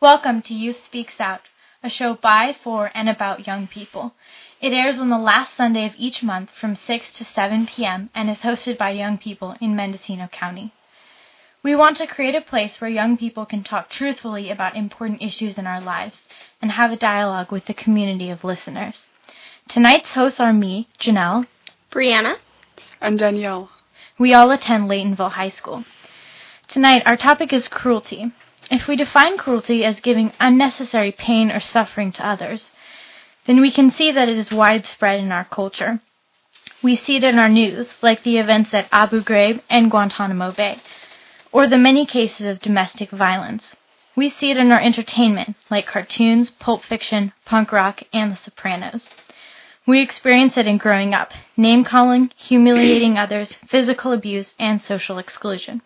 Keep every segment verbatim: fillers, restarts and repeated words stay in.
Welcome to Youth Speaks Out, a show by, for, and about young people. It airs on the last Sunday of each month from six to seven p.m. and is hosted by young people in Mendocino County. We want to create a place where young people can talk truthfully about important issues in our lives and have a dialogue with the community of listeners. Tonight's hosts are me, Janelle, Brianna, and Danielle. We all attend Laytonville High School. Tonight, our topic is cruelty. If we define cruelty as giving unnecessary pain or suffering to others, then we can see that it is widespread in our culture. We see it in our news, like the events at Abu Ghraib and Guantanamo Bay, or the many cases of domestic violence. We see it in our entertainment, like cartoons, Pulp Fiction, punk rock, and The Sopranos. We experience it in growing up, name-calling, humiliating others, physical abuse, and social exclusion.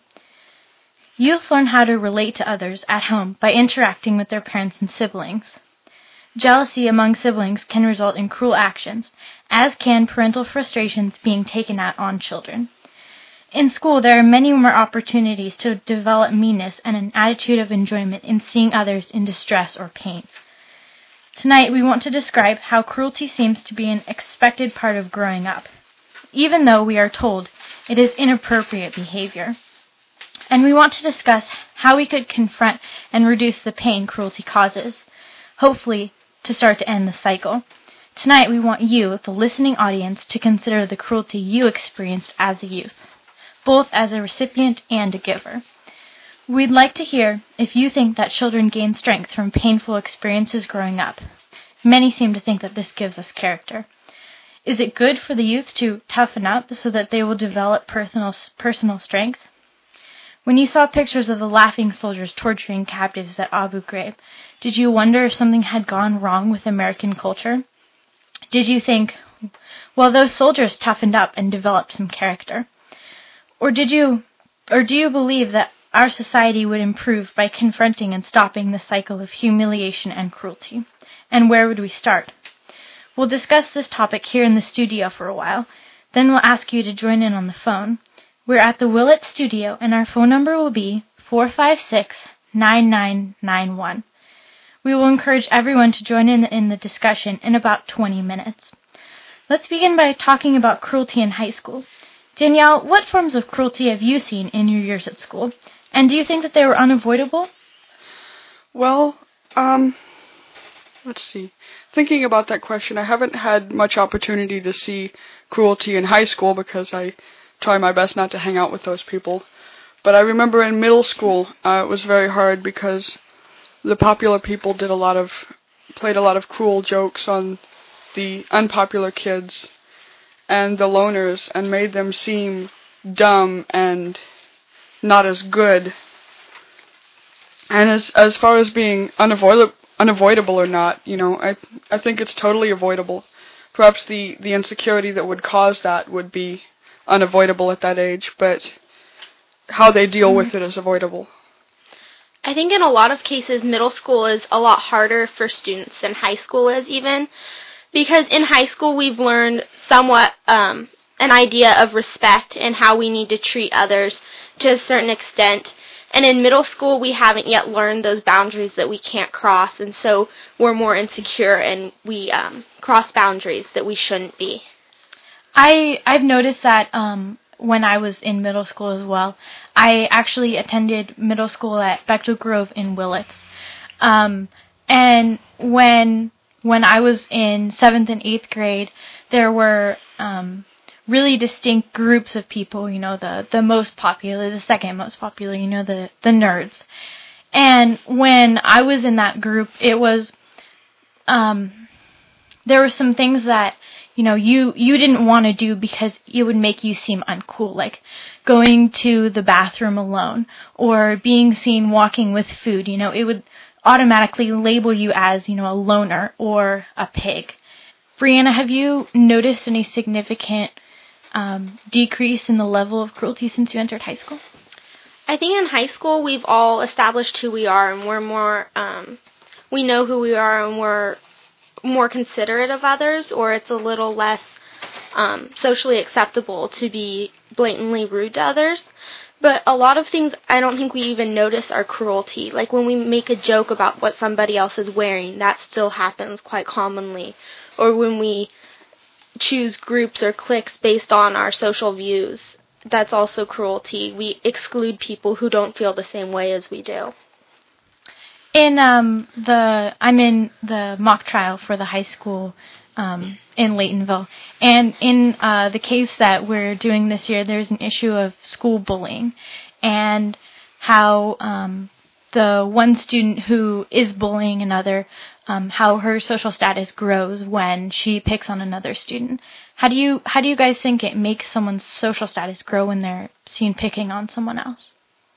Youth learn how to relate to others at home by interacting with their parents and siblings. Jealousy among siblings can result in cruel actions, as can parental frustrations being taken out on children. In school, there are many more opportunities to develop meanness and an attitude of enjoyment in seeing others in distress or pain. Tonight, we want to describe how cruelty seems to be an expected part of growing up, even though we are told it is inappropriate behavior. And we want to discuss how we could confront and reduce the pain cruelty causes, hopefully to start to end the cycle. Tonight, we want you, the listening audience, to consider the cruelty you experienced as a youth, both as a recipient and a giver. We'd like to hear if you think that children gain strength from painful experiences growing up. Many seem to think that this gives us character. Is it good for the youth to toughen up so that they will develop personal, personal strength? When you saw pictures of the laughing soldiers torturing captives at Abu Ghraib, did you wonder if something had gone wrong with American culture? Did you think, well, those soldiers toughened up and developed some character? Or did you, or do you believe that our society would improve by confronting and stopping the cycle of humiliation and cruelty? And where would we start? We'll discuss this topic here in the studio for a while, then we'll ask you to join in on the phone. We're at the Willett Studio, and our phone number will be four five six, nine nine nine one. We will encourage everyone to join in in the discussion in about twenty minutes. Let's begin by talking about cruelty in high school. Danielle, what forms of cruelty have you seen in your years at school? And do you think that they were unavoidable? Well, um, let's see. Thinking about that question, I haven't had much opportunity to see cruelty in high school because I try my best not to hang out with those people. But I remember in middle school, uh, it was very hard because the popular people did a lot of, played a lot of cruel jokes on the unpopular kids and the loners and made them seem dumb and not as good. And as as far as being unavoidable, unavoidable or not, you know, I I think it's totally avoidable. Perhaps the, the insecurity that would cause that would be unavoidable at that age, but how they deal with it is avoidable. I think in a lot of cases, middle school is a lot harder for students than high school is even, because in high school we've learned somewhat um, an idea of respect and how we need to treat others to a certain extent. And in middle school, we haven't yet learned those boundaries that we can't cross, and so we're more insecure and we um, cross boundaries that we shouldn't be. I, I've noticed that um, when I was in middle school as well. I actually attended middle school at Bechtel Grove in Willits. Um, and when when I was in seventh and eighth grade, there were um, really distinct groups of people, you know, the, the most popular, the second most popular, you know, the, the nerds. And when I was in that group, it was, um, there were some things that, you know, you, you didn't want to do because it would make you seem uncool, like going to the bathroom alone or being seen walking with food. You know, it would automatically label you as, you know, a loner or a pig. Brianna, have you noticed any significant um, decrease in the level of cruelty since you entered high school? I think in high school we've all established who we are, and we're more, um, we know who we are, and we're more considerate of others, or it's a little less um, socially acceptable to be blatantly rude to others. But a lot of things I don't think we even notice are cruelty. Like when we make a joke about what somebody else is wearing, that still happens quite commonly. Or when we choose groups or cliques based on our social views, that's also cruelty. We exclude people who don't feel the same way as we do. In um the I'm in the mock trial for the high school um in Laytonville, and in uh the case that we're doing this year, there's an issue of school bullying and how um the one student who is bullying another, um how her social status grows when she picks on another student. How do you how do you guys think it makes someone's social status grow when they're seen picking on someone else?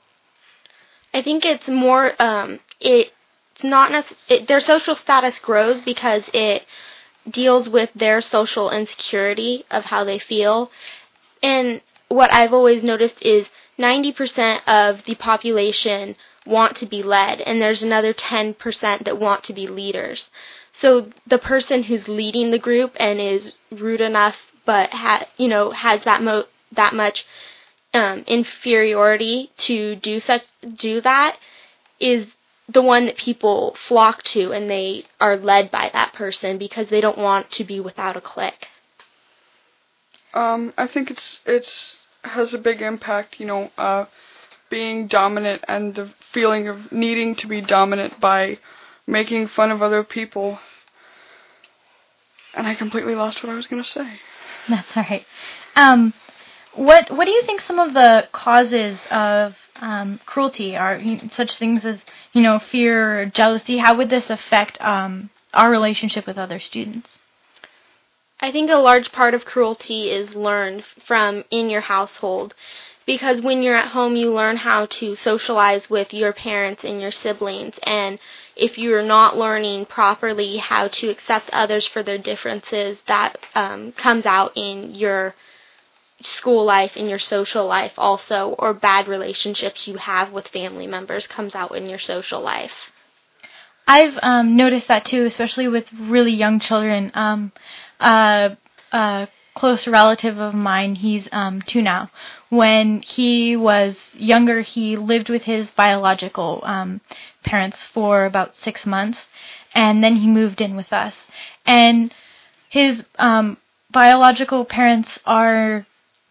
I think it's more, um, it, it's not necess- it, their social status grows because it deals with their social insecurity of how they feel. And what I've always noticed is ninety percent of the population want to be led, and there's another ten percent that want to be leaders. So the person who's leading the group and is rude enough, but ha- you know has that mo- that much Um, inferiority to do such do that is the one that people flock to, and they are led by that person because they don't want to be without a clique. Um, I think it's it's has a big impact. You know, uh, being dominant and the feeling of needing to be dominant by making fun of other people. And I completely lost what I was going to say. That's all right. Um. What What do you think some of the causes of um, cruelty are? You know, such things as, you know, fear or jealousy. How would this affect um, our relationship with other students? I think a large part of cruelty is learned from in your household, because when you're at home, you learn how to socialize with your parents and your siblings, and if you're not learning properly how to accept others for their differences, that um, comes out in your school life, in your social life also, or bad relationships you have with family members comes out in your social life. I've um, noticed that too, especially with really young children. Um, uh, a close relative of mine, he's um, two now. When he was younger, he lived with his biological um, parents for about six months, and then he moved in with us. And his um, biological parents are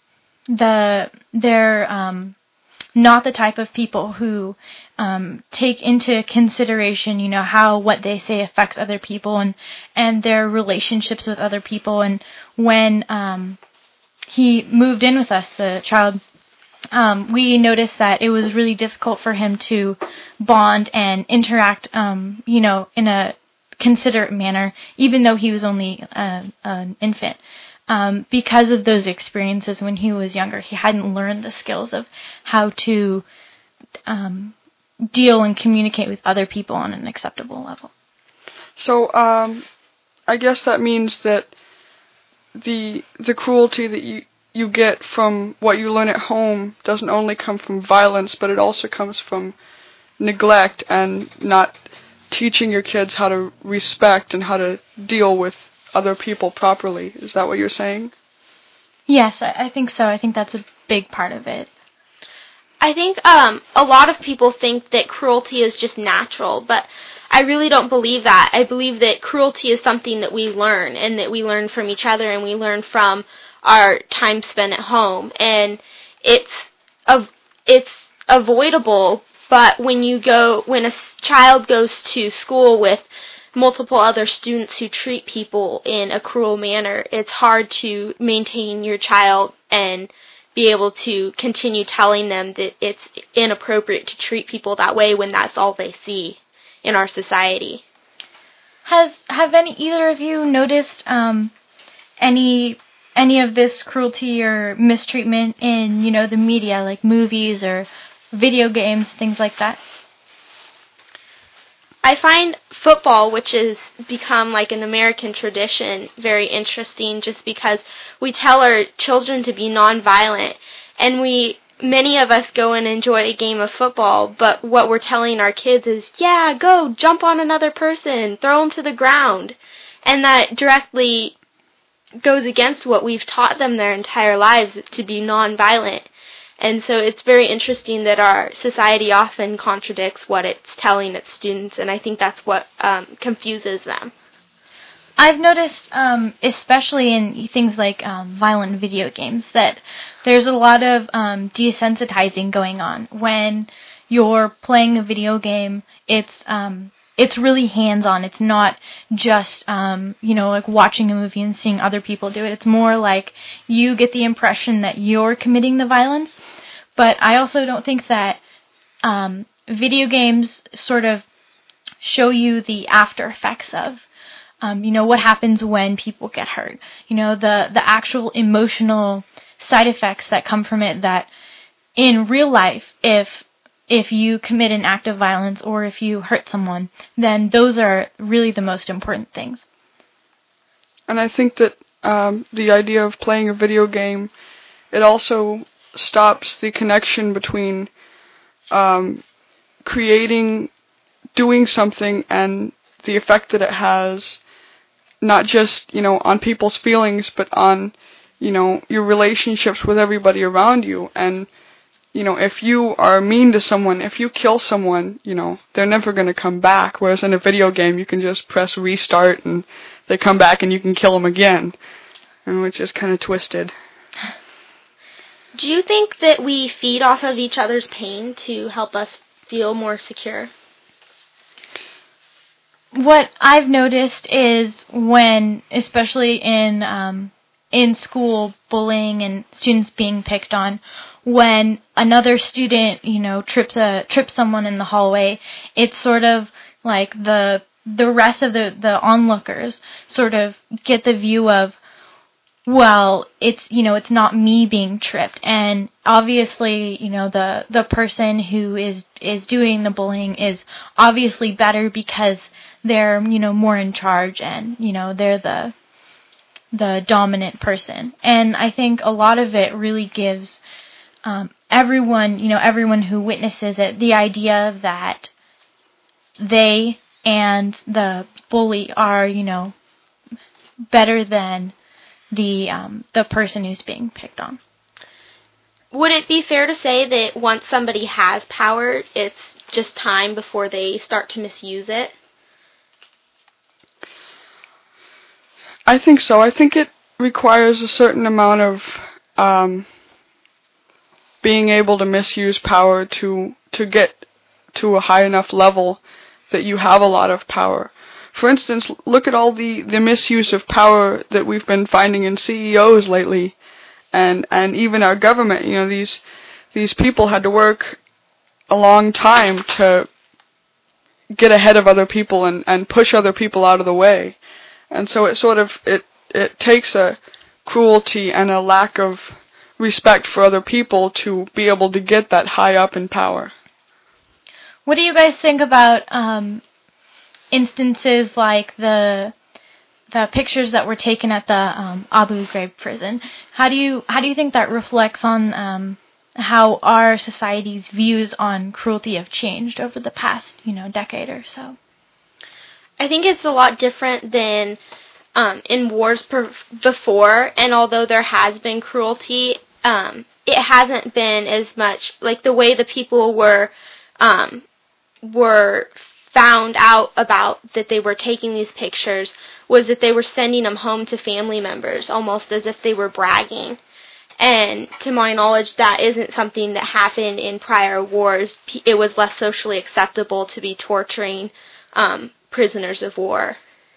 the they're um not the type of people who um take into consideration, you know, how what they say affects other people and and their relationships with other people. And when um he moved in with us, the child, um we noticed that it was really difficult for him to bond and interact um you know in a considerate manner, even though he was only uh, an infant. Um, because of those experiences when he was younger, he hadn't learned the skills of how to um, deal and communicate with other people on an acceptable level. So, um, I guess that means that the the cruelty that you you get from what you learn at home doesn't only come from violence, but it also comes from neglect and not teaching your kids how to respect and how to deal with other people properly. Is that what you're saying? Yes, I, I think so. I think that's a big part of it. I think um, a lot of people think that cruelty is just natural, but I really don't believe that. I believe that cruelty is something that we learn, and that we learn from each other, and we learn from our time spent at home. And it's av- it's avoidable, but when you go, when a child goes to school with multiple other students who treat people in a cruel manner, it's hard to maintain your child and be able to continue telling them that it's inappropriate to treat people that way when that's all they see in our society. Has have any either of you noticed um, any any of this cruelty or mistreatment in, you know, the media, like movies or video games, things like that? I find football, which has become like an American tradition, very interesting, just because we tell our children to be nonviolent, and we, many of us go and enjoy a game of football, but what we're telling our kids is, yeah, go, jump on another person, throw them to the ground, and that directly goes against what we've taught them their entire lives, to be nonviolent. And so it's very interesting that our society often contradicts what it's telling its students, and I think that's what um, confuses them. I've noticed, um, especially in things like um, violent video games, that there's a lot of um, desensitizing going on. When you're playing a video game, it's um, it's really hands-on. It's not just, um, you know, like watching a movie and seeing other people do it. It's more like you get the impression that you're committing the violence. But I also don't think that um, video games sort of show you the after effects of, um, you know, what happens when people get hurt. You know, the, the actual emotional side effects that come from it that in real life, if if you commit an act of violence or if you hurt someone, then those are really the most important things. And I think that um, the idea of playing a video game, it also stops the connection between um, creating, doing something and the effect that it has, not just, you know, on people's feelings, but on, you know, your relationships with everybody around you. And you know, if you are mean to someone, if you kill someone, you know, they're never going to come back. Whereas in a video game, you can just press restart and they come back and you can kill them again. And which is kind of twisted. Do you think that we feed off of each other's pain to help us feel more secure? What I've noticed is when, especially in um, in school, bullying and students being picked on, when another student, you know, trips a trips someone in the hallway, it's sort of like the the rest of the the onlookers sort of get the view of, well, it's, you know, it's not me being tripped, and obviously, you know, the the person who is is doing the bullying is obviously better because they're, you know, more in charge, and, you know, they're the the dominant person. And I think a lot of it really gives Um, everyone, you know, everyone who witnesses it, the idea that they and the bully are, you know, better than the um, the person who's being picked on. Would it be fair to say that once somebody has power, it's just time before they start to misuse it? I think so. I think it requires a certain amount of um, being able to misuse power to to get to a high enough level that you have a lot of power. For instance, look at all the, the misuse of power that we've been finding in C E Os lately, and and even our government. You know, these these people had to work a long time to get ahead of other people and, and push other people out of the way. And so it sort of it it takes a cruelty and a lack of respect for other people to be able to get that high up in power. What do you guys think about um, instances like the the pictures that were taken at the um, Abu Ghraib prison? How do you how do you think that reflects on um, how our society's views on cruelty have changed over the past, you know, decade or so? I think it's a lot different than um, in wars per- before, and although there has been cruelty, um, it hasn't been as much, like the way the people were um, were found out about that they were taking these pictures was that they were sending them home to family members, almost as if they were bragging. And to my knowledge, that isn't something that happened in prior wars. It was less socially acceptable to be torturing um, prisoners of war.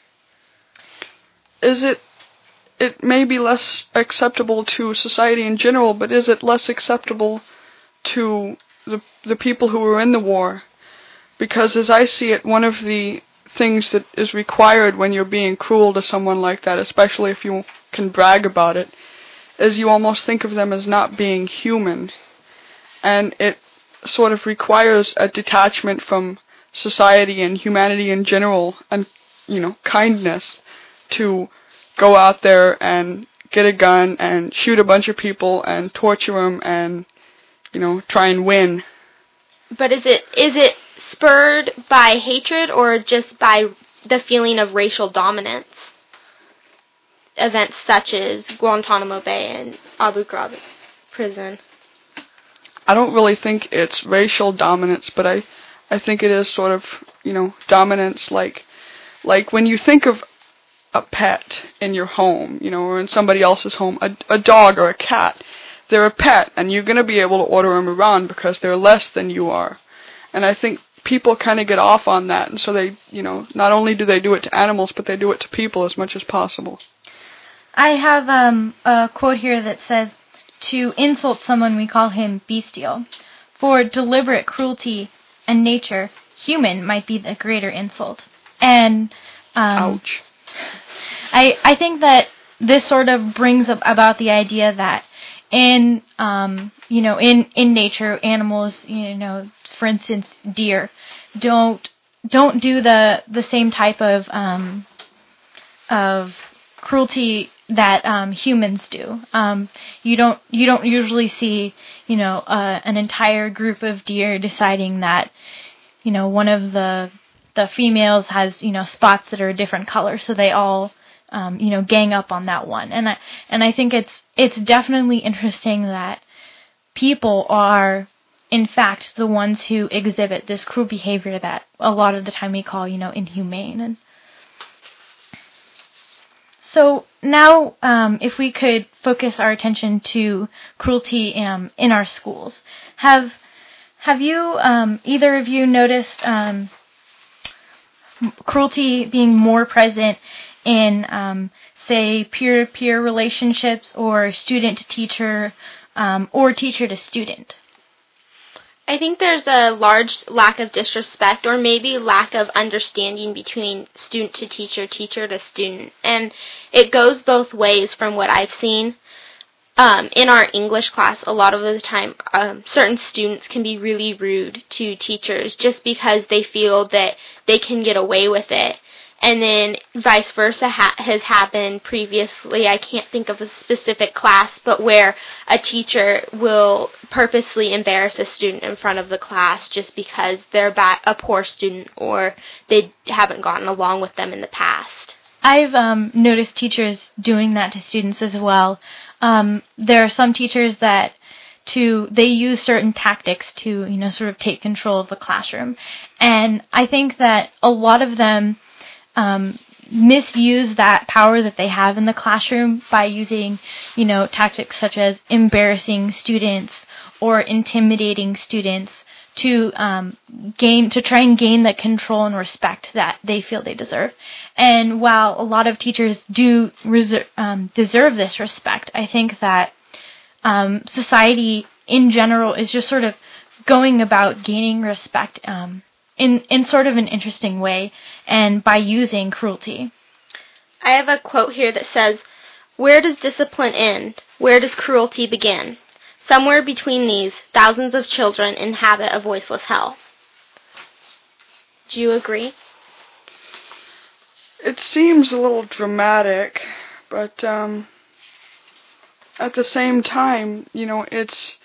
Is it, it may be less acceptable to society in general, but is it less acceptable to the the people who were in the war? Because as I see it, one of the things that is required when you're being cruel to someone like that, especially if you can brag about it, is you almost think of them as not being human. And it sort of requires a detachment from society and humanity in general, and, you know, kindness, to go out there and get a gun and shoot a bunch of people and torture them and, you know, try and win. But is it is it spurred by hatred or just by the feeling of racial dominance? Events such as Guantanamo Bay and Abu Ghraib prison. I don't really think it's racial dominance, but I, I think it is sort of, you know, dominance like, like when you think of a pet in your home, you know, or in somebody else's home, a, a dog or a cat, they're a pet, and you're going to be able to order them around because they're less than you are. And I think people kind of get off on that, and so they, you know, not only do they do it to animals, but they do it to people as much as possible. I have um, a quote here that says, "To insult someone, we call him bestial. For deliberate cruelty and nature, human might be the greater insult." And um, ouch. I I think that this sort of brings up about the idea that in um you know in in nature, animals, you know, for instance, deer don't don't do the the same type of um of cruelty that um humans do. Um you don't you don't usually see, you know, uh, an entire group of deer deciding that, you know, one of the the females has, you know, spots that are a different color, so they all Um, you know, gang up on that one. And I, and I think it's, it's definitely interesting that people are, in fact, the ones who exhibit this cruel behavior that a lot of the time we call, you know, inhumane. And so now, um, if we could focus our attention to cruelty um, in our schools. Have, have you, um, either of you noticed um, cruelty being more present in, um, say, peer-to-peer relationships or student-to-teacher um, or teacher-to-student? I think there's a large lack of disrespect or maybe lack of understanding between student-to-teacher, teacher-to-student. And it goes both ways from what I've seen. Um, in our English class, a lot of the time, um, certain students can be really rude to teachers just because they feel that they can get away with it. And then vice versa ha- has happened previously. I can't think of a specific class, but where a teacher will purposely embarrass a student in front of the class just because they're ba- a poor student or they haven't gotten along with them in the past. I've um, noticed teachers doing that to students as well. Um, there are some teachers that to they use certain tactics to, you know, sort of take control of the classroom. And I think that a lot of them Um, misuse that power that they have in the classroom by using, you know, tactics such as embarrassing students or intimidating students to um, gain, to try and gain the control and respect that they feel they deserve. And while a lot of teachers do reser- um, deserve this respect, I think that um, society in general is just sort of going about gaining respect um, in in sort of an interesting way, and by using cruelty. I have a quote here that says, "Where does discipline end? Where does cruelty begin? Somewhere between these, thousands of children inhabit a voiceless hell." Do you agree? It seems a little dramatic, but um, at the same time, you know, it's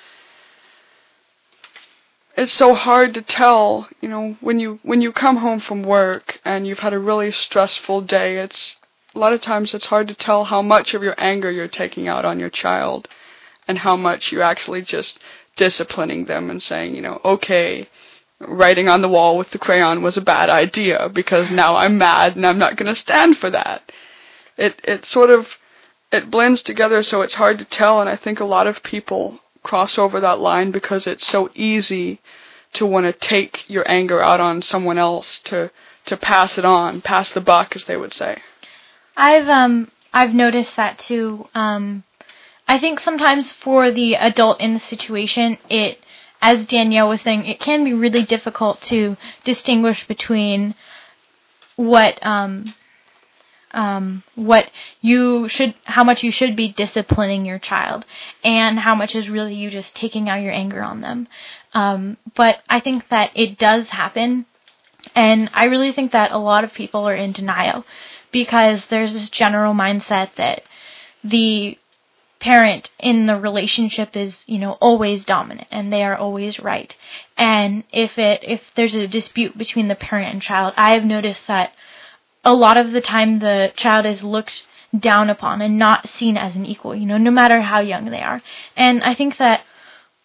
it's so hard to tell, you know, when you when you come home from work and you've had a really stressful day, it's a lot of times it's hard to tell how much of your anger you're taking out on your child and how much you're actually just disciplining them and saying, you know, okay, writing on the wall with the crayon was a bad idea because now I'm mad and I'm not going to stand for that. It it sort of, it blends together so it's hard to tell, and I think a lot of people cross over that line because it's so easy to want to take your anger out on someone else, to to pass it on, pass the buck, as they would say. I've um I've noticed that too. Um, I think sometimes for the adult in the situation, it, as Danielle was saying, it can be really difficult to distinguish between what um um what you should, how much you should be disciplining your child, and how much is really you just taking out your anger on them. Um, but I think that it does happen, and I really think that a lot of people are in denial because there's this general mindset that the parent in the relationship is, you know, always dominant and they are always right. And if it if there's a dispute between the parent and child, I have noticed that a lot of the time the child is looked down upon and not seen as an equal, you know, no matter how young they are. And I think that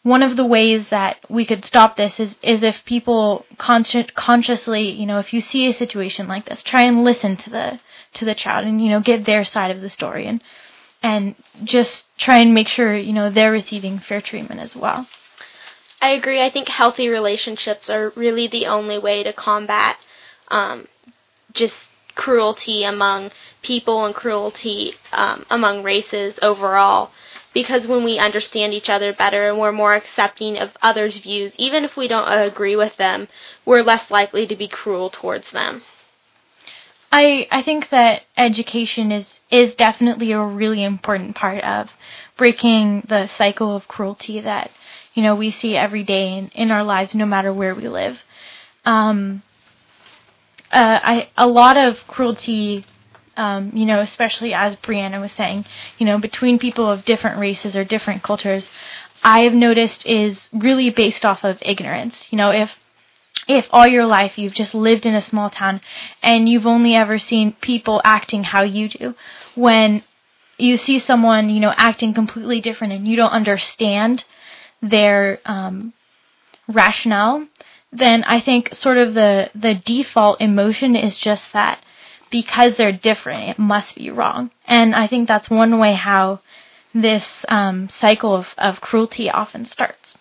one of the ways that we could stop this is, is if people consci- consciously, you know, if you see a situation like this, try and listen to the to the child and, you know, get their side of the story and and just try and make sure, you know, they're receiving fair treatment as well. I agree. I think healthy relationships are really the only way to combat um, just cruelty among people and cruelty um, among races overall. Because when we understand each other better and we're more accepting of others' views, even if we don't agree with them, we're less likely to be cruel towards them. I I think that education is, is definitely a really important part of breaking the cycle of cruelty that, you know, we see every day in, in our lives, no matter where we live. Um, uh, I a lot of cruelty, um, you know, especially as Brianna was saying, you know, between people of different races or different cultures, I have noticed is really based off of ignorance. You know, if if all your life you've just lived in a small town and you've only ever seen people acting how you do, when you see someone, you know, acting completely different and you don't understand their um, rationale, then I think sort of the, the default emotion is just that because they're different, it must be wrong. And I think that's one way how this um, cycle of, of cruelty often starts.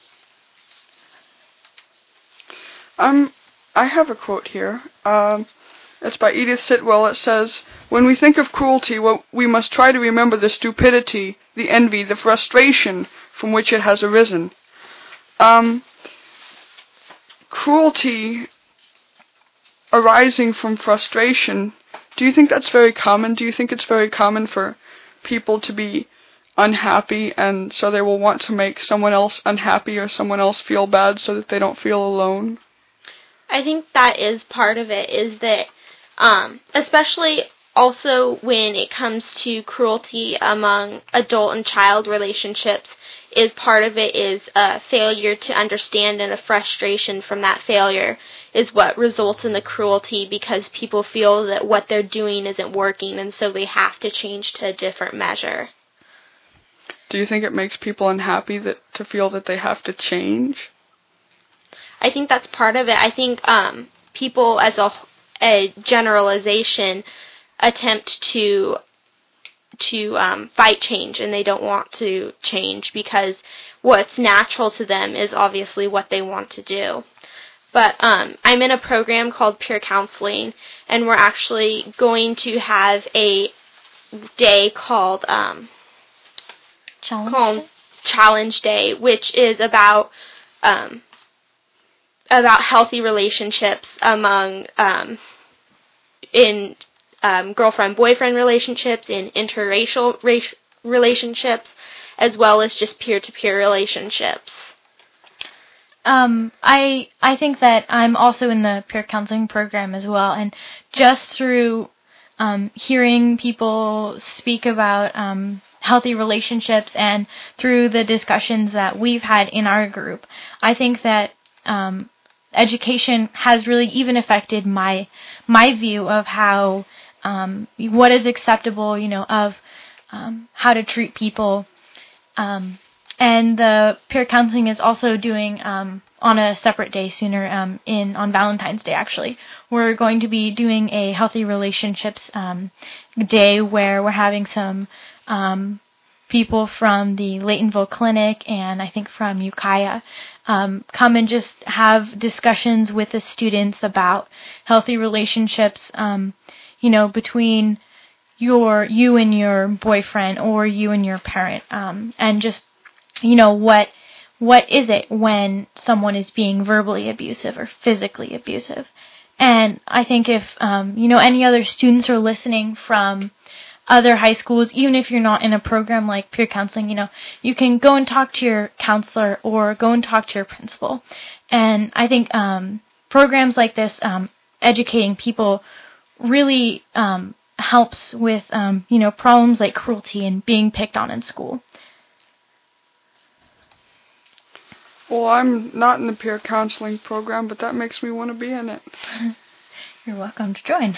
Um, I have a quote here. Um, it's by Edith Sitwell. It says, "When we think of cruelty, well, we must try to remember the stupidity, the envy, the frustration from which it has arisen." Um, cruelty arising from frustration, do you think that's very common? Do you think it's very common for people to be unhappy and so they will want to make someone else unhappy or someone else feel bad so that they don't feel alone? I think that is part of it, is that um, especially also when it comes to cruelty among adult and child relationships, is part of it is a failure to understand and a frustration from that failure is what results in the cruelty, because people feel that what they're doing isn't working and so they have to change to a different measure. Do you think it makes people unhappy that to feel that they have to change? I think that's part of it. I think um, people, as a, a generalization, attempt to to um, fight change, and they don't want to change because what's natural to them is obviously what they want to do. But um, I'm in a program called Peer Counseling, and we're actually going to have a day called um, Challenge, called Challenge Day, which is about um, about healthy relationships among um, in um, girlfriend-boyfriend relationships, in interracial race relationships, as well as just peer-to-peer relationships. Um, I I think that I'm also in the peer counseling program as well, and just through um, hearing people speak about um, healthy relationships and through the discussions that we've had in our group, I think that um, education has really even affected my my view of how um, what is acceptable, you know, of um, how to treat people. Um, and the peer counseling is also doing um, on a separate day sooner um, in on Valentine's Day. Actually, we're going to be doing a healthy relationships um, day where we're having some um, people from the Laytonville Clinic and I think from Ukiah um, come and just have discussions with the students about healthy relationships, um, you know, between your you and your boyfriend or you and your parent, um, and just, you know, what what is it when someone is being verbally abusive or physically abusive. And I think if, um, you know, any other students are listening from other high schools, even if you're not in a program like peer counseling, you know, you can go and talk to your counselor or go and talk to your principal. And I think um, programs like this, um, educating people, really um, helps with, um, you know, problems like cruelty and being picked on in school. Well, I'm not in the peer counseling program, but that makes me want to be in it. You're welcome to join.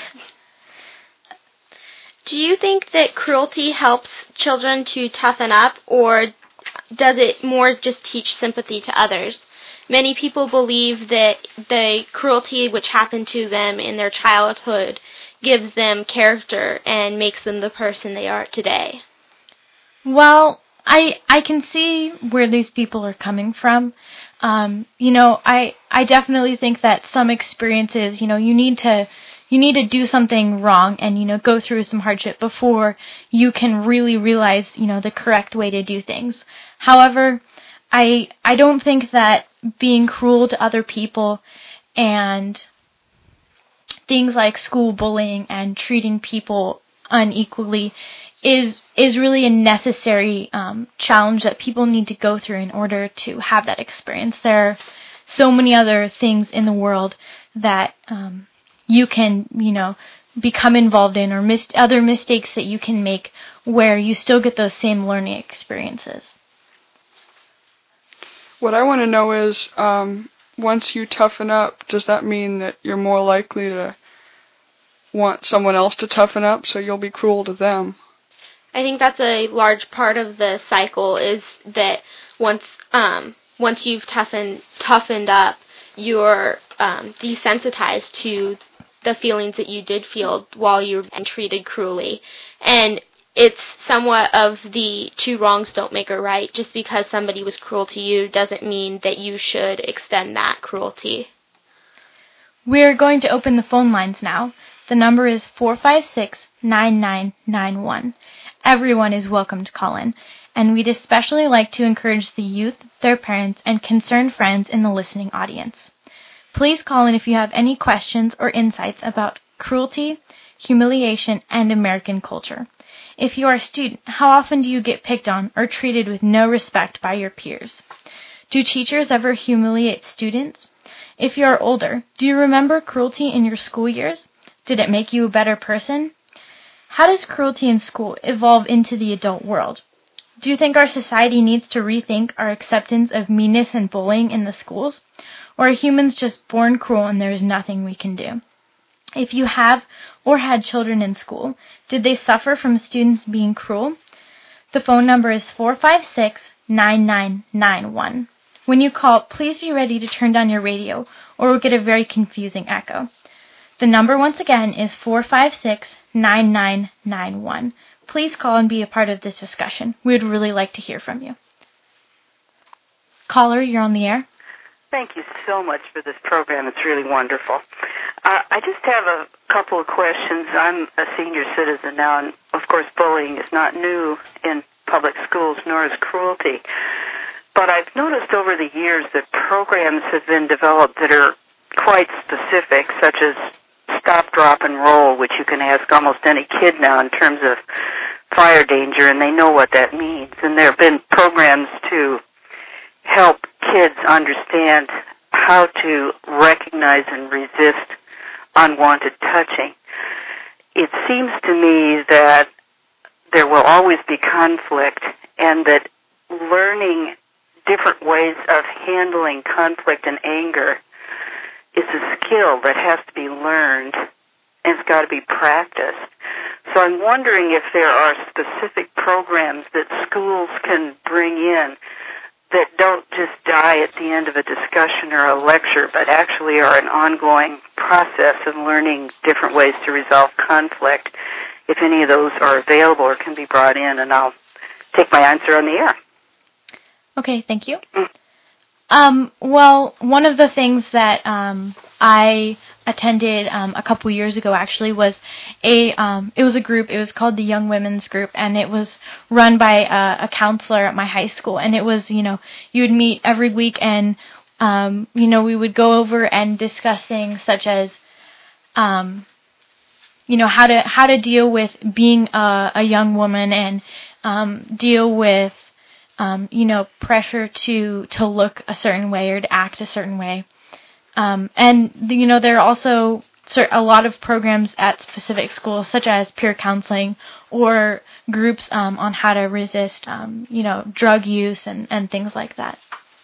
Do you think that cruelty helps children to toughen up, or does it more just teach sympathy to others? Many people believe that the cruelty which happened to them in their childhood gives them character and makes them the person they are today. Well, I I can see where these people are coming from. Um, you know, I I definitely think that some experiences, you know, you need to you need to do something wrong and, you know, go through some hardship before you can really realize, you know, the correct way to do things. However, I I don't think that being cruel to other people and things like school bullying and treating people unequally is is really a necessary um, challenge that people need to go through in order to have that experience. There are so many other things in the world that um, you can, you know, become involved in, or mis- other mistakes that you can make where you still get those same learning experiences. What I want to know is, um, once you toughen up, does that mean that you're more likely to want someone else to toughen up, so you'll be cruel to them? I think that's a large part of the cycle, is that once um, once you've toughened toughened up, you're um, desensitized to the feelings that you did feel while you were being treated cruelly. And it's somewhat of the two wrongs don't make a right. Just because somebody was cruel to you doesn't mean that you should extend that cruelty. We're going to open the phone lines now. The number is four five six, nine nine nine one. Everyone is welcome to call in, and we'd especially like to encourage the youth, their parents, and concerned friends in the listening audience. Please call in if you have any questions or insights about cruelty, humiliation, and American culture. If you are a student, how often do you get picked on or treated with no respect by your peers? Do teachers ever humiliate students? If you are older, do you remember cruelty in your school years? Did it make you a better person? How does cruelty in school evolve into the adult world? Do you think our society needs to rethink our acceptance of meanness and bullying in the schools? Or are humans just born cruel and there is nothing we can do? If you have or had children in school, did they suffer from students being cruel? The phone number is four five six, nine nine nine one. When you call, please be ready to turn down your radio or we'll get a very confusing echo. The number once again is four five six, nine nine nine one. Please call and be a part of this discussion. We would really like to hear from you. Caller, you're on the air. Thank you so much for this program. It's really wonderful. Uh, I just have a couple of questions. I'm a senior citizen now, and of course bullying is not new in public schools, nor is cruelty. But I've noticed over the years that programs have been developed that are quite specific, such as stop, drop, and roll, which you can ask almost any kid now in terms of fire danger, and they know what that means. And there have been programs to help kids understand how to recognize and resist unwanted touching. It seems to me that there will always be conflict, and that learning different ways of handling conflict and anger is a skill that has to be learned, and it's got to be practiced. So I'm wondering if there are specific programs that schools can bring in that don't just die at the end of a discussion or a lecture, but actually are an ongoing process of learning different ways to resolve conflict. If any of those are available or can be brought in, and I'll take my answer on the air. Okay, thank you. Mm. Um, well, one of the things that um, I attended um, a couple years ago actually was a um, it was a group. It was called the Young Women's Group, and it was run by a, a counselor at my high school. And it was, you know, you would meet every week, and um, you know, we would go over and discuss things such as, um, you know, how to how to deal with being a, a young woman, and um, deal with Um, you know, pressure to, to look a certain way or to act a certain way. Um, and, you know, there are also a lot of programs at specific schools, such as peer counseling or groups um, on how to resist, um, you know, drug use and, and things like that.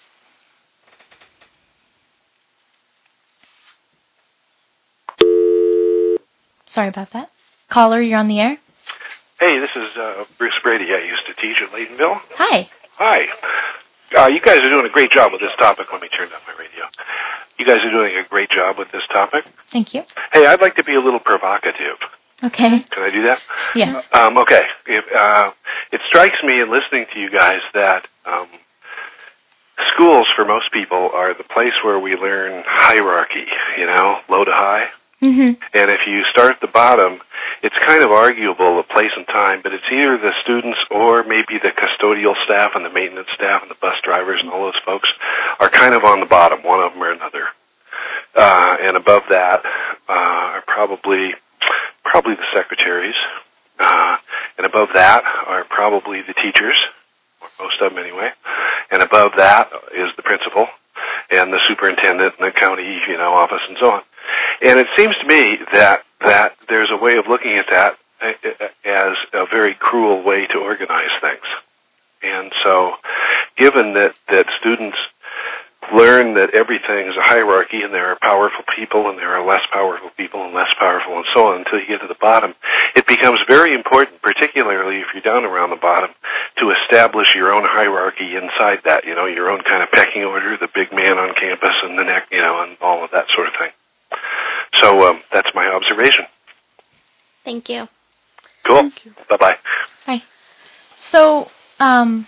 Sorry about that. Caller, you're on the air. Hey, this is uh, Bruce Brady. I used to teach at Laytonville. Hi. Hi. Uh, you guys are doing a great job with this topic. Let me turn down my radio. You guys are doing a great job with this topic. Thank you. Hey, I'd like to be a little provocative. Okay. Can I do that? Yes. Um, okay. If, uh, it strikes me in listening to you guys that um, schools, for most people, are the place where we learn hierarchy, you know, low to high. Mm-hmm. And if you start at the bottom, it's kind of arguable the place and time, but it's either the students or maybe the custodial staff and the maintenance staff and the bus drivers and all those folks are kind of on the bottom, one of them or another. Uh, and above that uh, are probably probably the secretaries. Uh, and above that are probably the teachers, or most of them anyway. And above that is the principal and the superintendent and the county, you know, office and so on. And it seems to me that that there's a way of looking at that as a very cruel way to organize things. And so, given that, that students learn that everything is a hierarchy and there are powerful people and there are less powerful people and less powerful and so on until you get to the bottom, it becomes very important, particularly if you're down around the bottom, to establish your own hierarchy inside that, you know, your own kind of pecking order, the big man on campus and the neck, you know, and all of that sort of thing. So um, that's my observation. Thank you. Cool. Thank you. Bye-bye. Bye. So, um...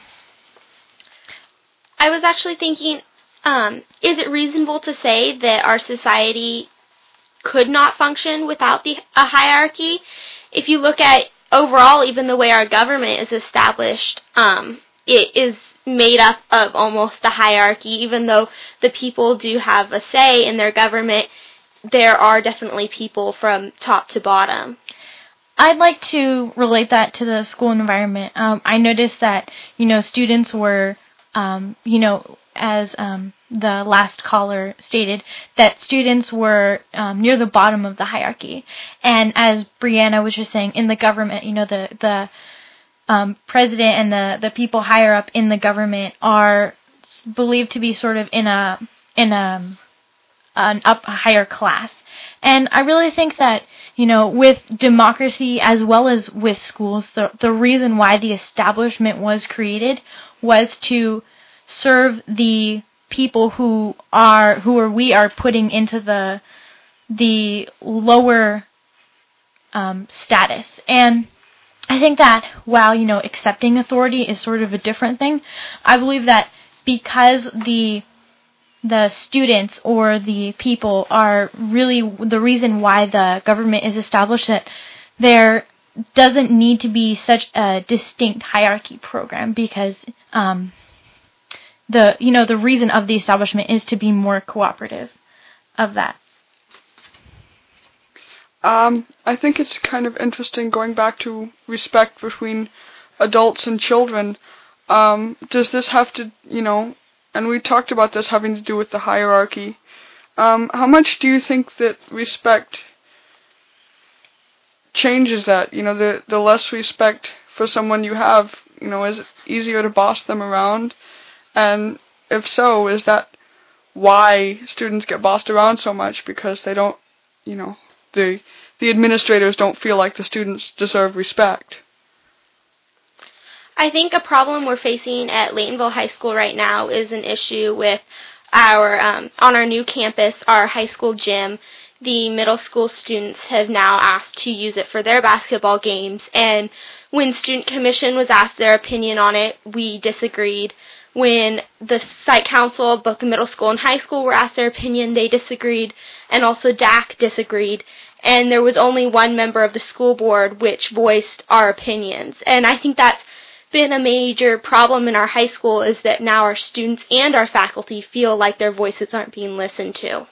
I was actually thinking, um, is it reasonable to say that our society could not function without the, a hierarchy? If you look at overall, even the way our government is established, um, it is made up of almost a hierarchy. Even though the people do have a say in their government, there are definitely people from top to bottom. I'd like to relate that to the school environment. Um, I noticed that, you know, students were, um, you know, as um, the last caller stated, that students were um, near the bottom of the hierarchy. And as Brianna was just saying, in the government, you know, the the um, president and the, the people higher up in the government are believed to be sort of in a in a an up a higher class. And I really think that, you know, with democracy as well as with schools, the the reason why the establishment was created was to serve the people who are who are we are putting into the the lower um, status. And I think that while, you know, accepting authority is sort of a different thing, I believe that because the the students or the people are really the reason why the government is established, that there doesn't need to be such a distinct hierarchy program, because um, the you know the reason of the establishment is to be more cooperative of that. Um, I think it's kind of interesting going back to respect between adults and children. Um, does this have to, you know, and we talked about this having to do with the hierarchy. Um, how much do you think that respect changes that? You know, the the less respect for someone you have, you know, is it easier to boss them around? And if so, is that why students get bossed around so much? Because they don't, you know, the the administrators don't feel like the students deserve respect. I think a problem we're facing at Laytonville High School right now is an issue with our, um, on our new campus, our high school gym. The middle school students have now asked to use it for their basketball games, and when Student Commission was asked their opinion on it, we disagreed. When the site council of both the middle school and high school were asked their opinion, they disagreed, and also D A C disagreed. And there was only one member of the school board which voiced our opinions. And I think that's been a major problem in our high school, is that now our students and our faculty feel like their voices aren't being listened to.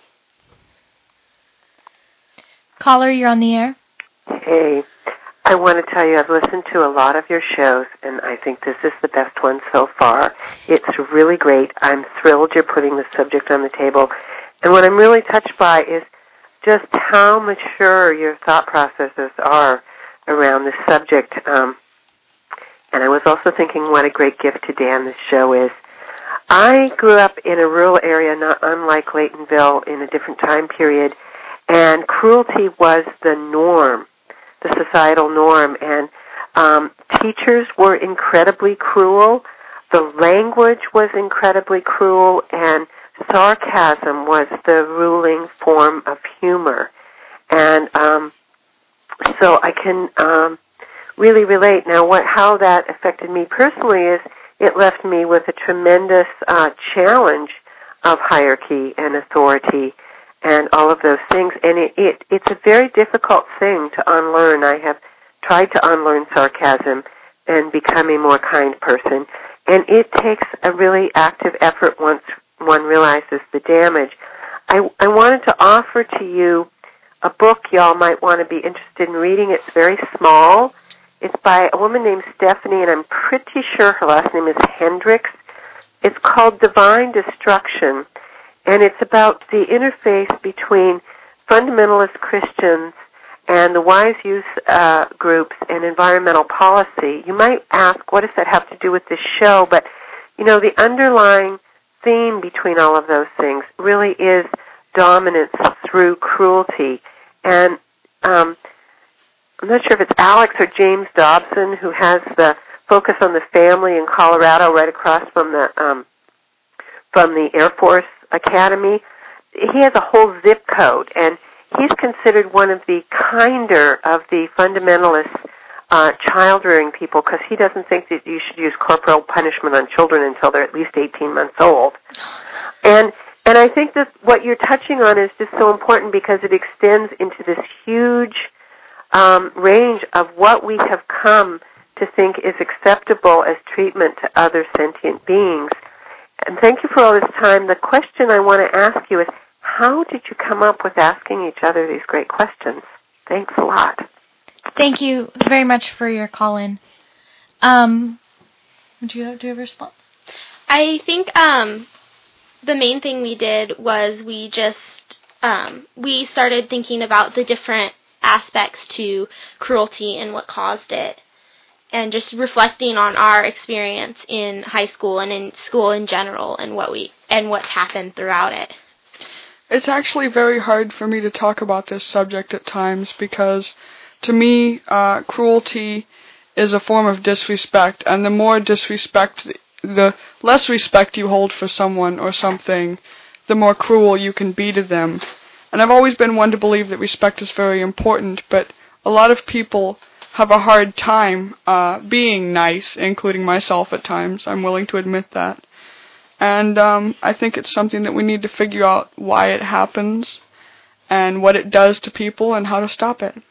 Caller, you're on the air. Hey, I want to tell you I've listened to a lot of your shows, and I think this is the best one so far. It's really great. I'm thrilled you're putting the subject on the table. And what I'm really touched by is just how mature your thought processes are around this subject. Um, and I was also thinking what a great gift to Dan this show is. I grew up in a rural area not unlike Laytonville in a different time period, and cruelty was the norm, the societal norm. And um, teachers were incredibly cruel. the language was incredibly cruel, and sarcasm was the ruling form of humor. And um, so I can um, really relate. Now, what how that affected me personally is it left me with a tremendous uh, challenge of hierarchy and authority and all of those things. And it, it it's a very difficult thing to unlearn. I have tried to unlearn sarcasm and become a more kind person. And it takes a really active effort once one realizes the damage. I, I wanted to offer to you a book y'all might want to be interested in reading. It's very small. It's by a woman named Stephanie, and I'm pretty sure her last name is Hendricks. It's called Divine Destruction, and it's about the interface between fundamentalist Christians and the wise youth uh, groups and environmental policy. You might ask, what does that have to do with this show? But, you know, the underlying theme between all of those things really is dominance through cruelty. And um, I'm not sure if it's Alex or James Dobson who has the Focus on the Family in Colorado right across from the um, from the Air Force Academy. He has a whole zip code, and he's considered one of the kinder of the fundamentalist uh, child-rearing people because he doesn't think that you should use corporal punishment on children until they're at least eighteen months old. And and I think that what you're touching on is just so important because it extends into this huge um, range of what we have come to think is acceptable as treatment to other sentient beings. And thank you for all this time. The question I want to ask you is, how did you come up with asking each other these great questions? Thanks a lot. Thank you very much for your call-in. Um, would you have, do you have a response? I think um, the main thing we did was we just, um, we started thinking about the different aspects to cruelty and what caused it, and just reflecting on our experience in high school and in school in general and what we and what happened throughout it. It's actually very hard for me to talk about this subject at times because, to me, uh, cruelty is a form of disrespect, and the more disrespect, the less respect you hold for someone or something, the more cruel you can be to them. And I've always been one to believe that respect is very important, but a lot of people have a hard time uh, being nice, including myself at times. I'm willing to admit that. And um, I think it's something that we need to figure out why it happens and what it does to people and how to stop it.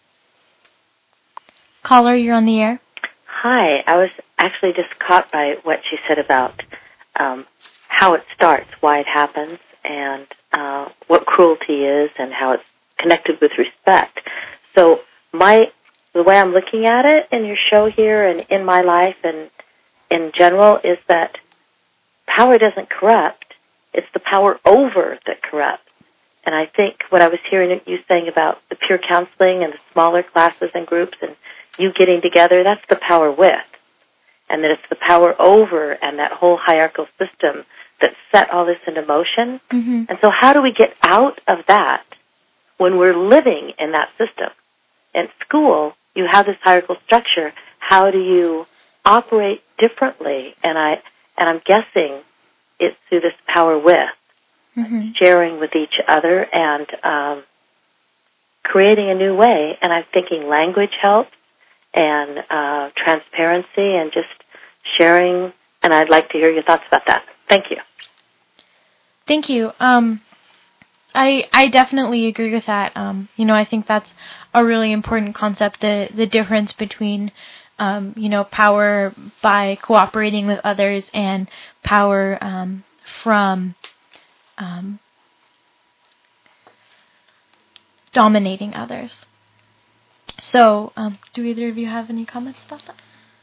Caller, you're on the air. Hi. I was actually just caught by what she said about um, how it starts, why it happens, and uh, what cruelty is and how it's connected with respect. So my the way I'm looking at it in your show here and in my life and in general is that power doesn't corrupt. It's the power over that corrupts. And I think what I was hearing you saying about the peer counseling and the smaller classes and groups and you getting together, that's the power with. And that it's the power over and that whole hierarchical system that set all this into motion. Mm-hmm. And so how do we get out of that when we're living in that system? In school, you have this hierarchical structure. How do you operate differently? And I and I'm guessing it's through this power with, mm-hmm. sharing with each other and um, creating a new way. And I'm thinking language helps and uh, transparency and just sharing. And I'd like to hear your thoughts about that. Thank you. Thank you. Um, I I definitely agree with that. Um, you know, I think that's a really important concept, the the difference between, um, you know, power by cooperating with others and power um, from um, dominating others. So, um, do either of you have any comments about that?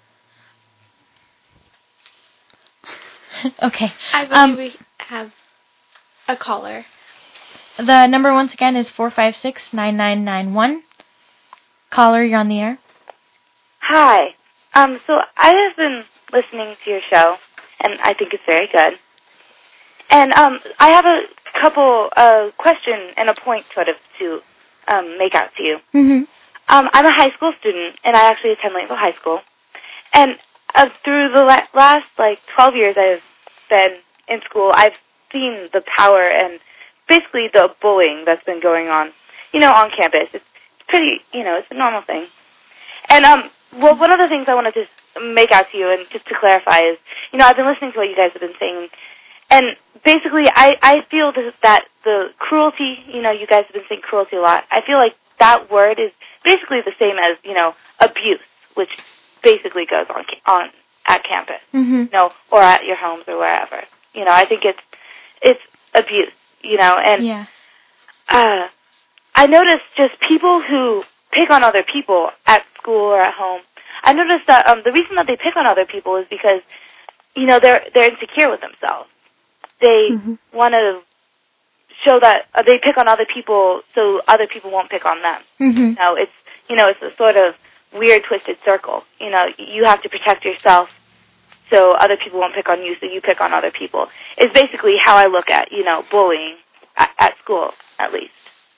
Okay. I believe um, we have a caller. The number once again is four five six, nine nine nine one. Caller, you're on the air. Hi. Um, so I have been listening to your show, and I think it's very good. And um, I have a couple uh, question and a point sort of to um, make out to you. Mm-hmm. Um, I'm a high school student, and I actually attend Lakeville High School. And uh, through the la- last, like, twelve years I've been in school, I've seen the power and basically the bullying that's been going on, you know, on campus. It's pretty, you know, it's a normal thing. And, um, well, one of the things I want to just make out to you and just to clarify is, you know, I've been listening to what you guys have been saying, and basically I, I feel that the cruelty, you know, you guys have been saying cruelty a lot. I feel like that word is basically the same as, you know, abuse, which basically goes on on at campus, mm-hmm. you know, or at your homes or wherever. You know, I think it's it's abuse, you know, and yeah. uh, I noticed just people who pick on other people at school or at home. I noticed that um, the reason that they pick on other people is because, you know, they're they're insecure with themselves. They mm-hmm. want to show that uh, they pick on other people so other people won't pick on them. Mm-hmm. You know, it's you know, it's a sort of weird, twisted circle. You know, you have to protect yourself so other people won't pick on you, so you pick on other people. It's basically how I look at, you know, bullying at, at school, at least.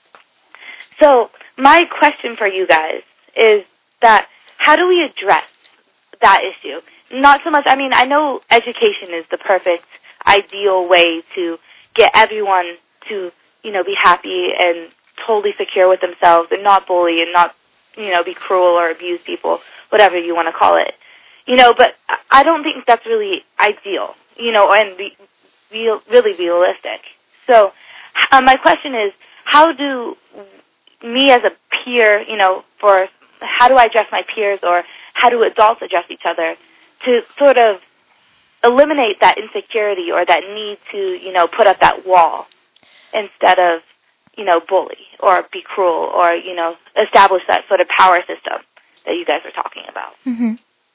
So my question for you guys is that how do we address that issue? Not so much, I mean, I know education is the perfect, ideal way to get everyone to, you know, be happy and totally secure with themselves and not bully and not, you know, be cruel or abuse people, whatever you want to call it. You know, but I don't think that's really ideal, you know, and be, real, really realistic. So uh, my question is, how do me as a peer, you know, for how do I address my peers or how do adults address each other to sort of eliminate that insecurity or that need to, you know, put up that wall instead of, you know, bully or be cruel or, you know, establish that sort of power system that you guys are talking about. Mm-hmm.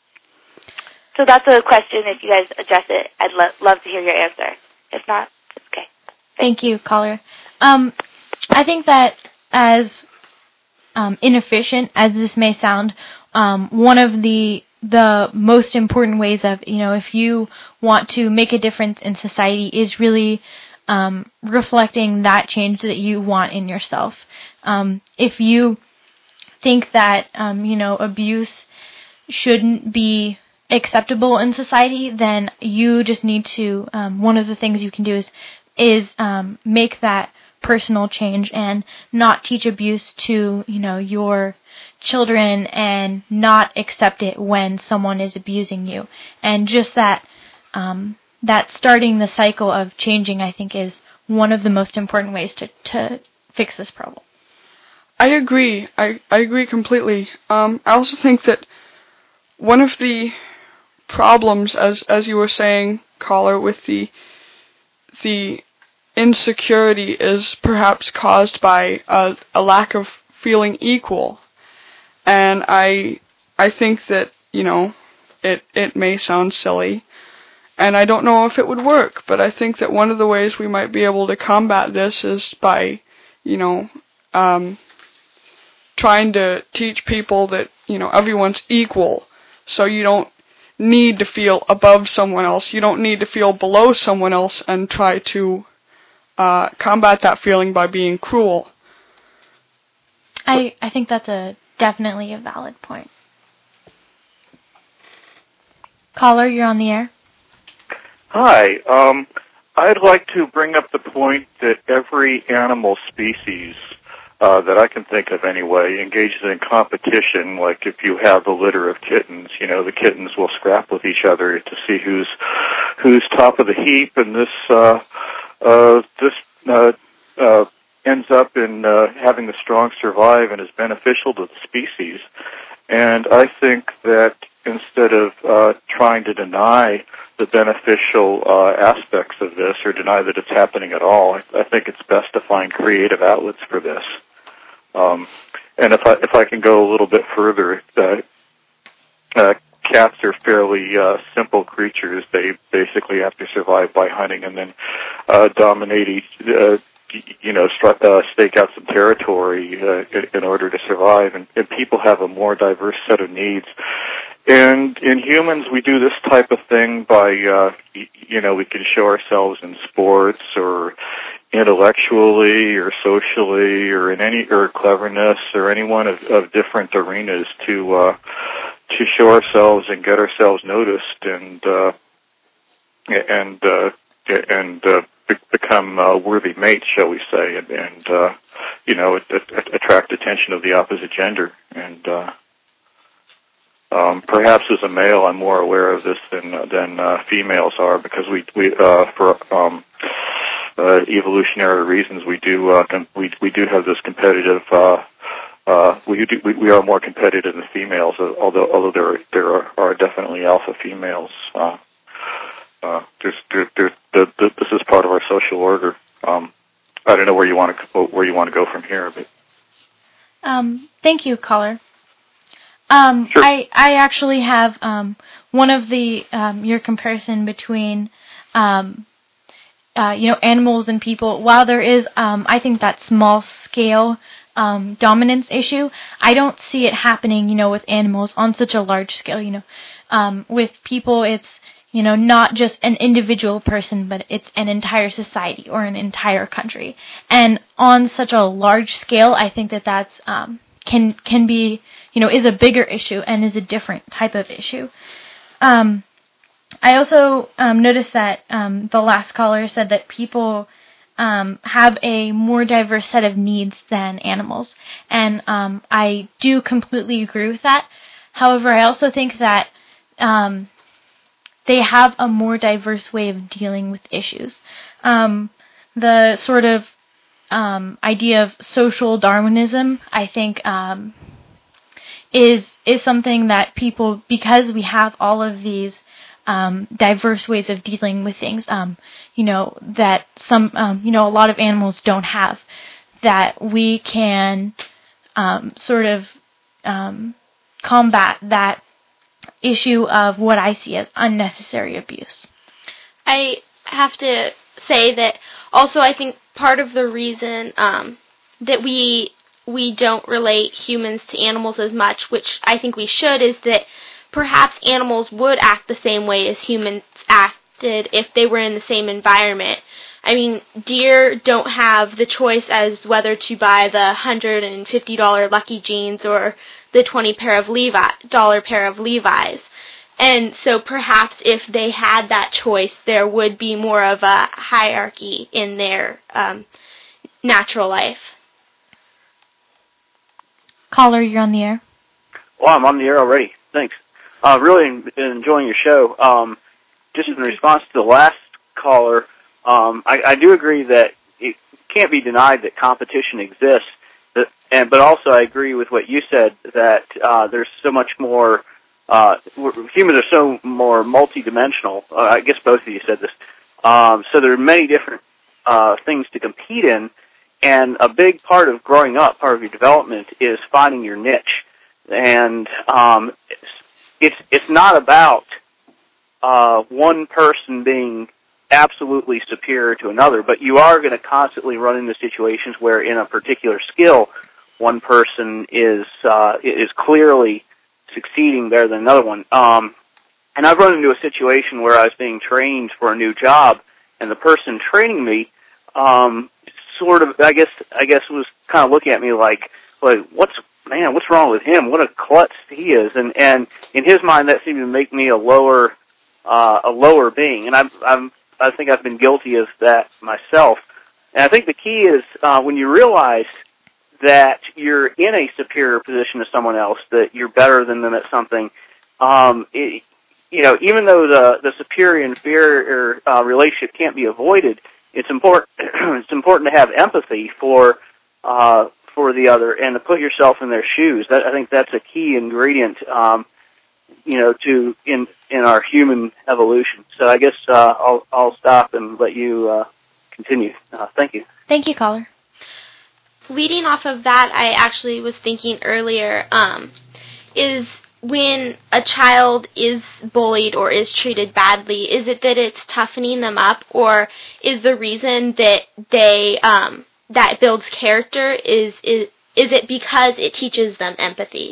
So that's a question. If you guys address it, I'd lo- love to hear your answer. If not, it's okay. Thank you, caller. Um, I think that as um, inefficient as this may sound, um, one of the the most important ways of, you know, if you want to make a difference in society is really um, reflecting that change that you want in yourself. Um, if you think that, um, you know, abuse shouldn't be acceptable in society, then you just need to, um, one of the things you can do is, is, um, make that personal change and not teach abuse to, you know, your children and not accept it when someone is abusing you. And just that, um, that starting the cycle of changing, I think, is one of the most important ways to, to fix this problem. I agree. I, I agree completely. Um, I also think that one of the problems, as as you were saying, caller, with the the insecurity is perhaps caused by a, a lack of feeling equal, and I I think that, you know, it it may sound silly, and I don't know if it would work, but I think that one of the ways we might be able to combat this is by, you know, um, trying to teach people that, you know, everyone's equal, so you don't need to feel above someone else. You don't need to feel below someone else and try to uh, combat that feeling by being cruel. I, I think that's a definitely a valid point. Caller, you're on the air. Hi. Um, I'd like to bring up the point that every animal species Uh, that I can think of anyway, engages in competition. Like if you have a litter of kittens, you know, the kittens will scrap with each other to see who's who's top of the heap, and this uh, uh, this uh, uh, ends up in uh, having the strong survive and is beneficial to the species. And I think that instead of uh, trying to deny the beneficial uh, aspects of this or deny that it's happening at all, I, I think it's best to find creative outlets for this. Um, and if I if I can go a little bit further, uh, uh, cats are fairly uh, simple creatures. They basically have to survive by hunting and then uh, dominate each, uh, you know, st- uh, stake out some territory uh, in, in order to survive. And, and people have a more diverse set of needs. And in humans, we do this type of thing by, uh, y- you know, we can show ourselves in sports or intellectually or socially or in any or cleverness or any one of, of different arenas to uh, to show ourselves and get ourselves noticed and uh, and uh, and uh, be- become uh, worthy mates, shall we say, and, and uh, you know, it, it, attract attention of the opposite gender. And uh, um, perhaps as a male, I'm more aware of this than than uh, females are, because we we uh, for um, uh, evolutionary reasons we do uh, com- we we do have this competitive. Uh, Uh, we, do, we we are more competitive than females, although although there are, there are, are definitely alpha females. Uh, uh, there's, there, there, the, the, this is part of our social order. Um, I don't know where you want to where you want to go from here, but um, thank you, caller. Um, sure. I I actually have um, one of the um, your comparison between um, uh, you know animals and people. While there is um, I think that small scale. Um, dominance issue, I don't see it happening, you know, with animals on such a large scale, you know. Um, with people, it's, you know, not just an individual person, but it's an entire society or an entire country. And on such a large scale, I think that that's, um, can, can be, you know, is a bigger issue and is a different type of issue. Um, I also, um, noticed that, um, the last caller said that people, Um, have a more diverse set of needs than animals. And um, I do completely agree with that. However, I also think that um, they have a more diverse way of dealing with issues. Um, the sort of um, idea of social Darwinism, I think, um, is is something that people, because we have all of these Um, diverse ways of dealing with things, um, you know, that some, um, you know, a lot of animals don't have, that we can um, sort of um, combat that issue of what I see as unnecessary abuse. I have to say that also I think part of the reason um, that we we don't relate humans to animals as much, which I think we should, is that perhaps animals would act the same way as humans acted if they were in the same environment. I mean, deer don't have the choice as whether to buy the one hundred fifty dollars Lucky Jeans or the twenty pair of Levi dollar pair of Levi's. And so perhaps if they had that choice, there would be more of a hierarchy in their um, natural life. Caller, you're on the air. Well, I'm on the air already. Thanks. Uh, really enjoying your show. Um, just in response to the last caller, um, I, I do agree that it can't be denied that competition exists, that, and but also I agree with what you said, that uh, there's so much more. Uh, humans are so more multidimensional. Uh, I guess both of you said this. Um, so there are many different uh, things to compete in, and a big part of growing up, part of your development, is finding your niche. And um, It's it's not about uh, one person being absolutely superior to another, but you are going to constantly run into situations where, in a particular skill, one person is uh, is clearly succeeding better than another one. Um, and I've run into a situation where I was being trained for a new job, and the person training me, um, sort of, I guess, I guess was kind of looking at me like, like, what's man, what's wrong with him? What a klutz he is. And, and in his mind, that seemed to make me a lower, uh, a lower being. And I'm, I'm, I think I've been guilty of that myself. And I think the key is, uh, when you realize that you're in a superior position to someone else, that you're better than them at something, um, it, you know, even though the, the superior inferior, uh, relationship can't be avoided, it's important, it's important to have empathy for, uh, for the other, and to put yourself in their shoes. That, I think that's a key ingredient, um, you know, to in in our human evolution. So I guess uh, I'll I'll stop and let you uh, continue. Uh, thank you. Thank you, caller. Leading off of that, I actually was thinking earlier, um, is when a child is bullied or is treated badly, is it that it's toughening them up, or is the reason that they um, that builds character, is, is is it because it teaches them empathy?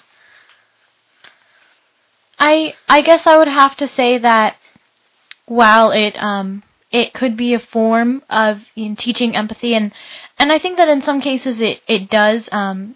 I I guess I would have to say that while it um it could be a form of, you know, teaching empathy, and and I think that in some cases it it does um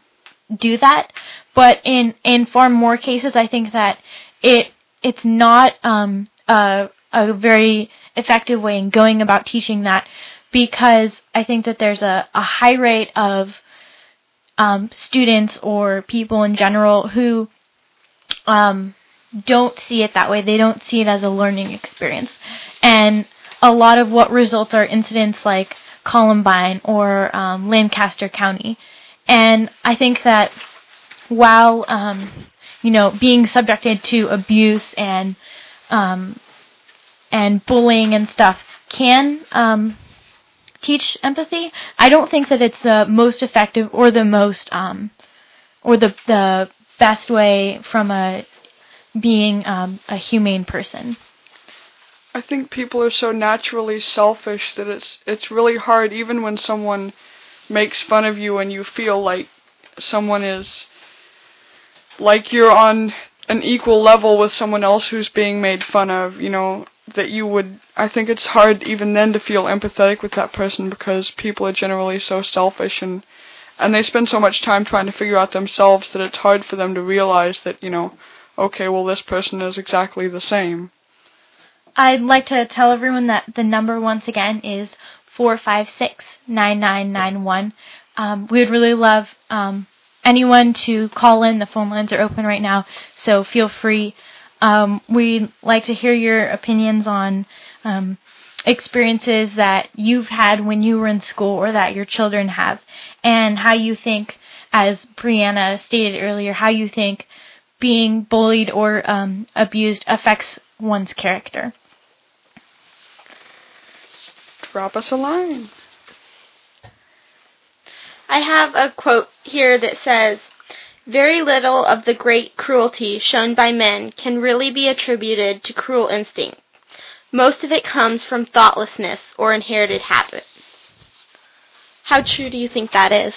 do that. But in, in far more cases, I think that it it's not um, a, a very effective way in going about teaching that, because I think that there's a, a high rate of um, students or people in general who um, don't see it that way. They don't see it as a learning experience. And a lot of what results are incidents like Columbine or um, Lancaster County. And I think that while, um, you know, being subjected to abuse and um, and bullying and stuff can um, teach empathy, I don't think that it's the most effective or the most um, or the the best way from a being um, a humane person. I think people are so naturally selfish that it's it's really hard, even when someone makes fun of you and you feel like someone is, like you're on an equal level with someone else who's being made fun of, you know, that you would, I think it's hard even then to feel empathetic with that person, because people are generally so selfish and and they spend so much time trying to figure out themselves that it's hard for them to realize that, you know, okay, well, this person is exactly the same. I'd like to tell everyone that the number once again is four five six, nine nine nine one. Um, we would really love um, anyone to call in. The phone lines are open right now, so feel free. Um, we'd like to hear your opinions on um, experiences that you've had when you were in school or that your children have, and how you think, as Brianna stated earlier, how you think being bullied or um, abused affects one's character. Drop us a line. I have a quote here that says, "Very little of the great cruelty shown by men can really be attributed to cruel instinct. Most of it comes from thoughtlessness or inherited habit." How true do you think that is?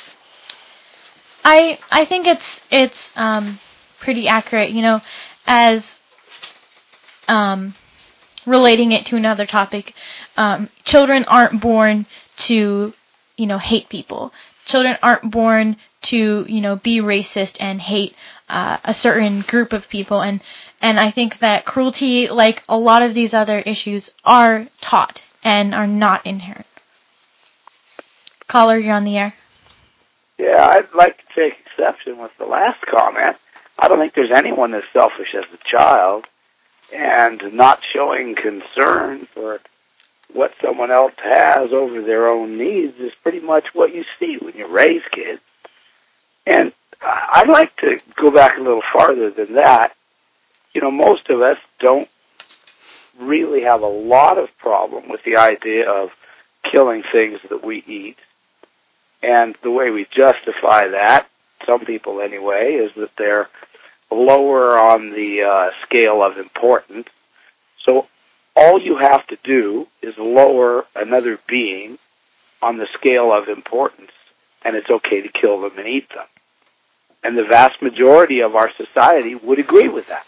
I I think it's it's um, pretty accurate. You know, as um, relating it to another topic, um, children aren't born to, you know, hate people. Children aren't born to, you know, be racist and hate uh, a certain group of people. And, and I think that cruelty, like a lot of these other issues, are taught and are not inherent. Caller, you're on the air. Yeah, I'd like to take exception with the last comment. I don't think there's anyone as selfish as a child, and not showing concern for what someone else has over their own needs is pretty much what you see when you raise kids. And I'd like to go back a little farther than that. You know, most of us don't really have a lot of problem with the idea of killing things that we eat. And the way we justify that, some people anyway, is that they're lower on the uh, scale of importance. So all you have to do is lower another being on the scale of importance, and it's okay to kill them and eat them. And the vast majority of our society would agree with that.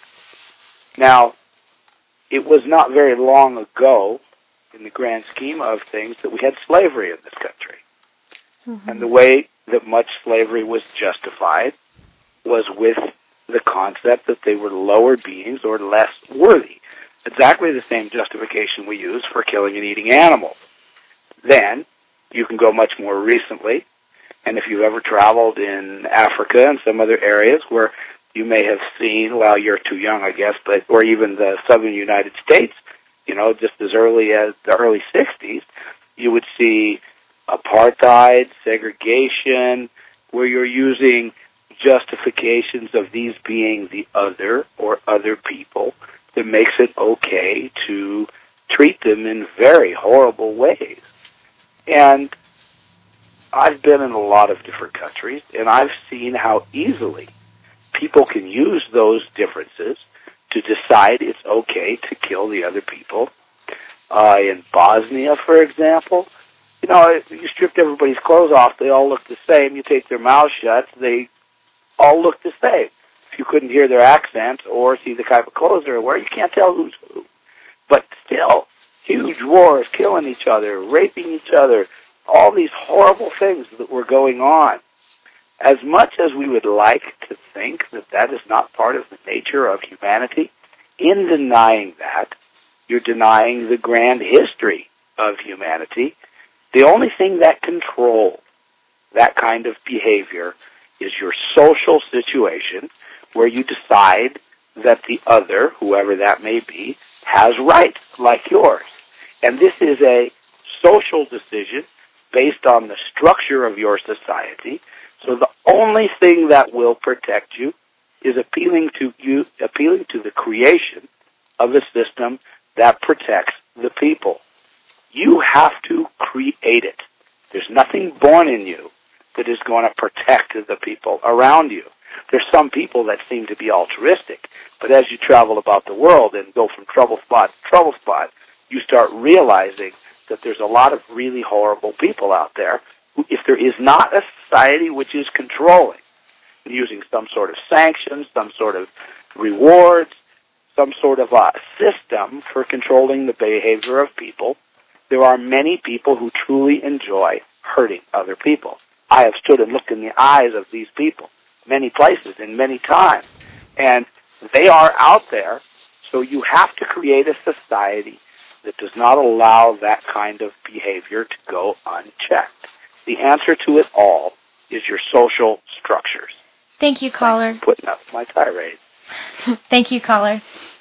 Now, it was not very long ago, in the grand scheme of things, that we had slavery in this country. Mm-hmm. And the way that much slavery was justified was with the concept that they were lower beings or less worthy. Exactly the same justification we use for killing and eating animals. Then, you can go much more recently, and if you've ever traveled in Africa and some other areas where you may have seen, well, you're too young, I guess, but or even the southern United States, you know, just as early as the early sixties, you would see apartheid, segregation, where you're using justifications of these being the other or other people that makes it okay to treat them in very horrible ways. And I've been in a lot of different countries, and I've seen how easily people can use those differences to decide it's okay to kill the other people. Uh, in Bosnia, for example, you know, you stripped everybody's clothes off, they all look the same. You take their mouths shut, they all look the same. If you couldn't hear their accents or see the type of clothes they're wearing, you can't tell who's who. But still, huge wars, killing each other, raping each other, all these horrible things that were going on. as much as we would like to think that that is not part of the nature of humanity, in denying that, you're denying the grand history of humanity. The only thing that controls that kind of behavior is your social situation, where you decide that the other, whoever that may be, has rights like yours. And this is a social decision based on the structure of your society. So the only thing that will protect you is appealing to you, appealing to the creation of a system that protects the people. You have to create it. There's nothing born in you that is going to protect the people around you. There's some people that seem to be altruistic, but as you travel about the world and go from trouble spot to trouble spot, you start realizing that there's a lot of really horrible people out there who, if there is not a society which is controlling, using some sort of sanctions, some sort of rewards, some sort of a system for controlling the behavior of people, there are many people who truly enjoy hurting other people. I have stood and looked in the eyes of these people many places and many times, and they are out there, so you have to create a society that does not allow that kind of behavior to go unchecked. The answer to it all is your social structures. Thank you, caller. Thanks for putting up my tirade. Thank you, caller.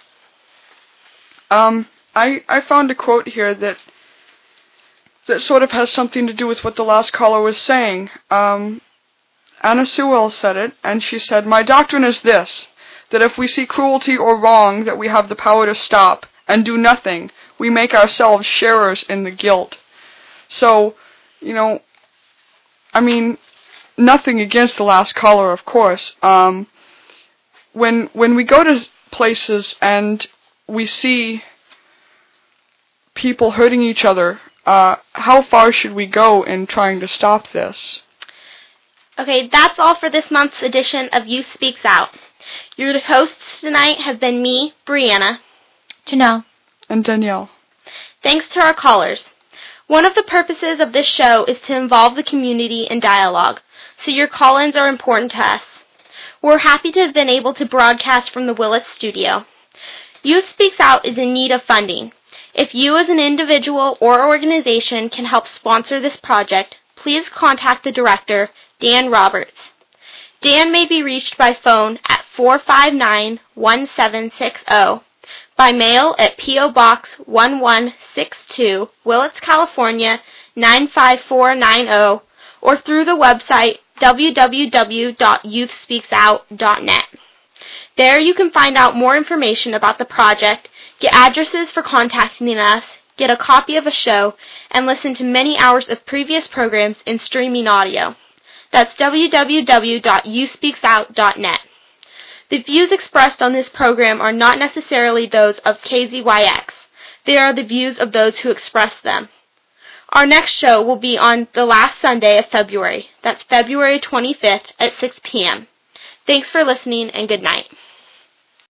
Um, I, I found a quote here that that sort of has something to do with what the last caller was saying. Um, Anna Sewell said it, and she said, "My doctrine is this, that if we see cruelty or wrong that we have the power to stop and do nothing, we make ourselves sharers in the guilt." So, you know, I mean, nothing against the last caller, of course. Um, when when we go to places and we see people hurting each other, uh, how far should we go in trying to stop this? Okay, that's all for this month's edition of Youth Speaks Out. Your hosts tonight have been me, Brianna, Janelle, and Danielle. Thanks to our callers. One of the purposes of this show is to involve the community in dialogue, so your call-ins are important to us. We're happy to have been able to broadcast from the Willits studio. Youth Speaks Out is in need of funding. If you as an individual or organization can help sponsor this project, please contact the director, Dan Roberts. Dan may be reached by phone at four five nine, one seven six zero, by mail at P O Box one one six two, Willits, California nine five four nine zero, or through the website w w w dot youth speaks out dot net. There you can find out more information about the project, get addresses for contacting us, get a copy of a show, and listen to many hours of previous programs in streaming audio. That's w w w dot youth speaks out dot net. The views expressed on this program are not necessarily those of K Z Y X. They are the views of those who express them. Our next show will be on the last Sunday of February. That's February twenty-fifth at six p.m. Thanks for listening, and good night.